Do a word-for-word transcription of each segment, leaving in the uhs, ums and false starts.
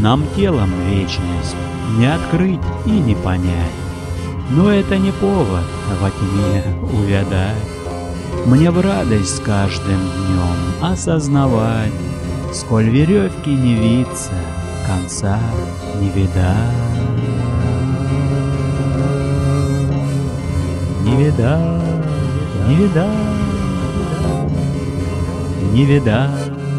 Нам телом вечность не открыть и не понять, но это не повод во тьме увядать. Мне в радость с каждым днем осознавать, сколь веревки не виться, конца не видать. Не видать, не видать, не видать.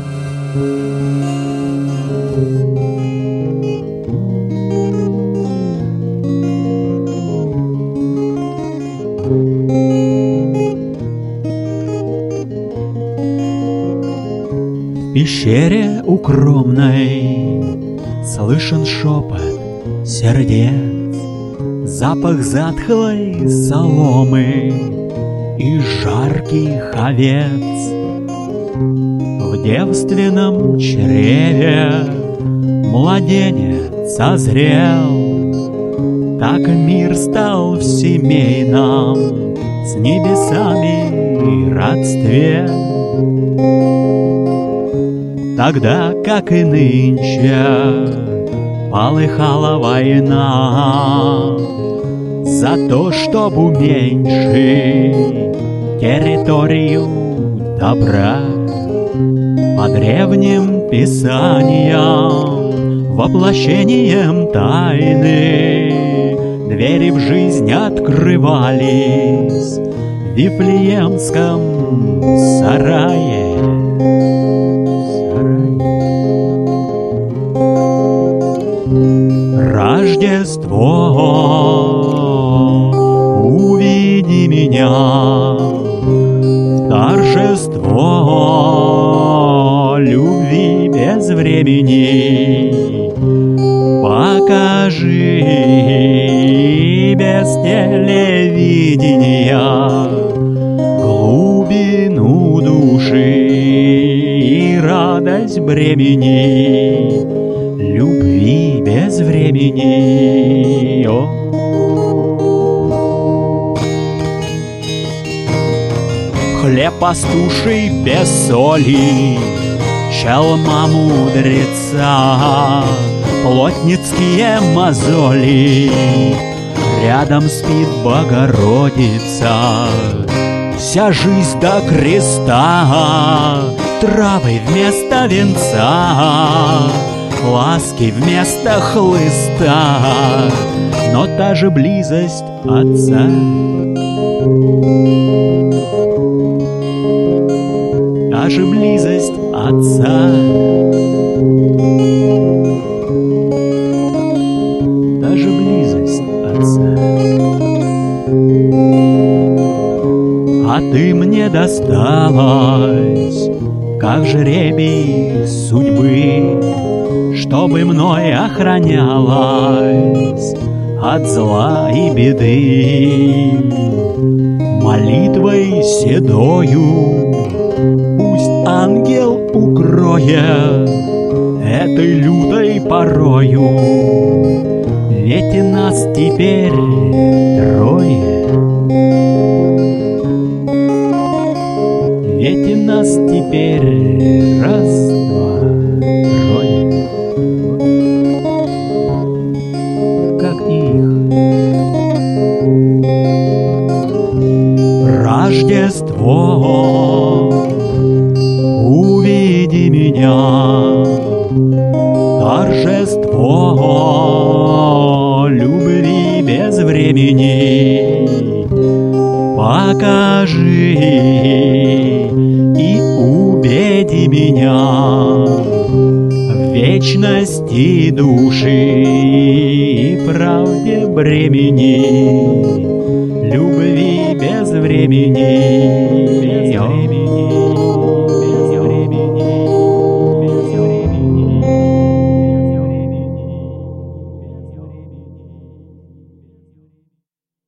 В пещере укромной слышен шепот сердец, запах затхлой соломы и жарких овец. В девственном чреве младенец созрел, так мир стал в семейном с небесами родстве. Тогда, как и нынче, полыхала война за то, чтоб уменьшить территорию добра. По древним писаниям, воплощением тайны, двери в жизнь открывались в Вифлеемском сарае. Рождество, увиди меня, торжество любви без времени, покажи без телевидения глубину души и радость бремени. Любви без времени. О. Хлеб пастуший без соли, челма мудреца, плотницкие мозоли, рядом спит Богородица. Вся жизнь до креста, травы вместо венца, ласки вместо хлыста, но та же близость Отца. Та же близость Отца. Та же близость Отца. А ты мне досталась, как жребий судьбы, чтобы мной охранялась от зла и беды. Молитвой седою пусть ангел укроет этой лютой порою, ведь и нас теперь трое. Ведь и нас теперь раз, два, трое. Рождество, увиди меня, торжество любви без времени, покажи и убеди меня в вечности души и правде бремени. Любви без времени, без времени.